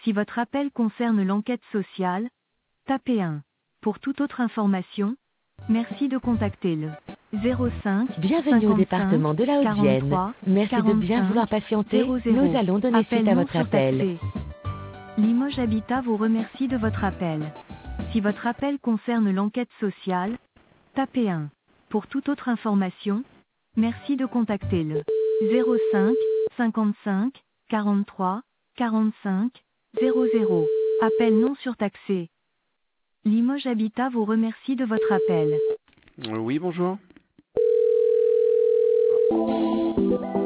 Si votre appel concerne l'enquête sociale, tapez 1. Pour toute autre information, merci de contacter le 05 Bienvenue au 55 département de la Haute-Vienne. 43 Merci de bien 45 vouloir patienter. 00. Nous allons donner Appel suite à non votre appel. surtaxé. Limoges Habitat vous remercie de votre appel. Si votre appel concerne l'enquête sociale, tapez 1. Pour toute autre information, merci de contacter le 05 55 43 45 00. Appel non surtaxé. Limoges Habitat vous remercie de votre appel. Oui, bonjour.